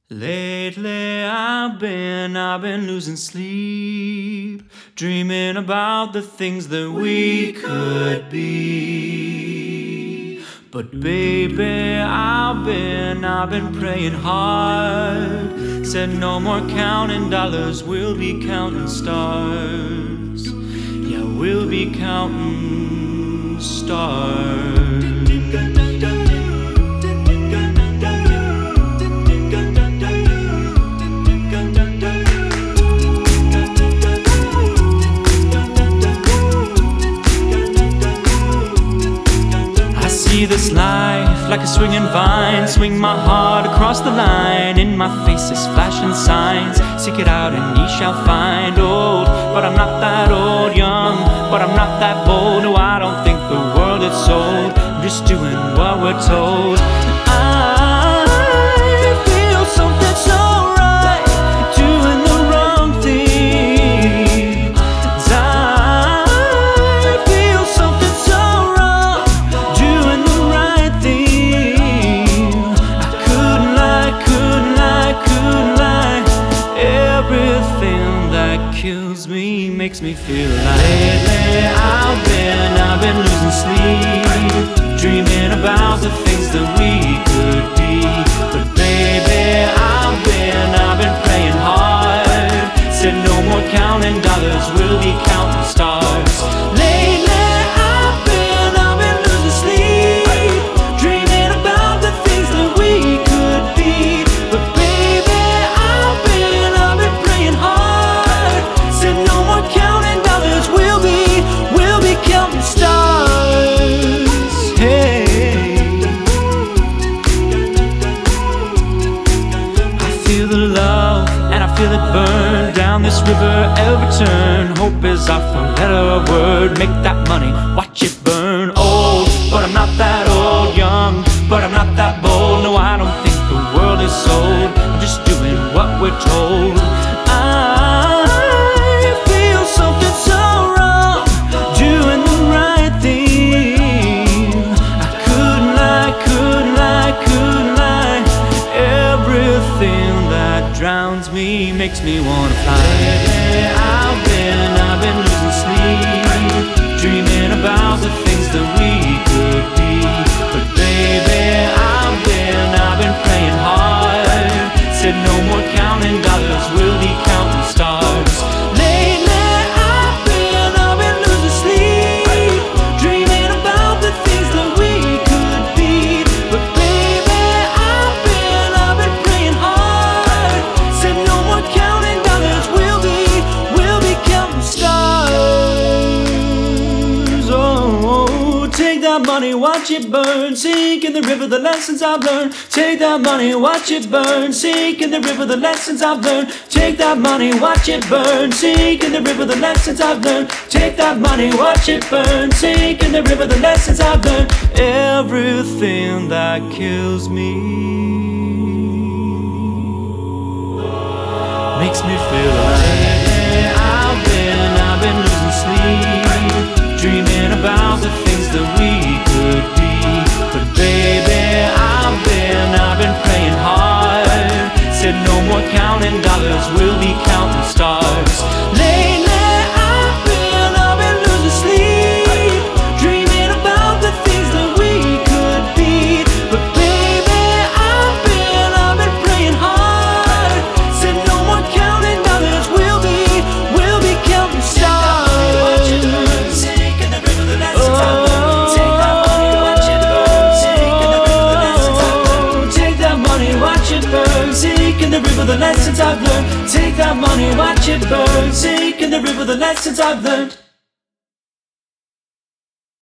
Lately I've been losing sleep, dreaming about the things that we could be. But baby, I've been praying hard. Said no more counting dollars, we'll be counting stars. Yeah, we'll be counting stars. See this life like a swinging vine, swing my heart across the line. In my face is flashing signs, seek it out and ye shall find. Old, but I'm not that old. Young, but I'm not that bold. No, I don't think the world is sold. I'm just doing what we're told. I feel something so right, doing the wrong thing. I feel something so wrong, doing the right thing. I couldn't lie. Everything that kills me makes me feel alive. Lately I've been losing sleep, dreaming about the things that we could be. But baby, I've been praying hard. Said no more counting dollars, we'll be counting stars. Lately I've been losing sleep, dreaming about the things that we could be. But baby, I've been praying hard. Said no more counting dollars, we'll be counting stars. Hey, I feel the love and I feel it burn down this river every turn. Hope is our four-letter word. Make that money, watch it burn. Old, but I'm not that old. Young, but I'm not that bold. No, I don't think the world is sold. I'm just doing what we're told. I feel something so wrong, doing the right thing. I couldn't lie. Everything that drowns me makes me wanna fly. Lately I've been losing sleep, dreaming about the things that we could be. But baby, I've been praying hard. Said no more counting dollars, we'll be counting stars. Lately I've been losing sleep, dreaming about the things that we could be. But baby, I've been praying hard. Said no more counting dollars, we'll be counting stars. Oh, take that money, watch it burn, sink in the river the lessons I've learned. Take that money, watch it burn, sink in the river the lessons I've learned. Take that money, watch it burn, sink in the river the lessons I've learned. Take that money, watch it burn, sink in the river the lessons I've learned. Everything that kills me makes me feel alive. I've been losing sleep, dreaming about the things that we could be. But baby, I've been praying hard. Said no more counting dollars, we'll be counting stars. Lately I've been losing sleep, dreaming about the things that we could be. But baby, I've been praying hard. Said no more counting dollars, we'll be counting stars. Take that money, watch it burn, sink in the river the lessons I've learned. Take that money, watch it burn, sink in the river the lessons I've learned.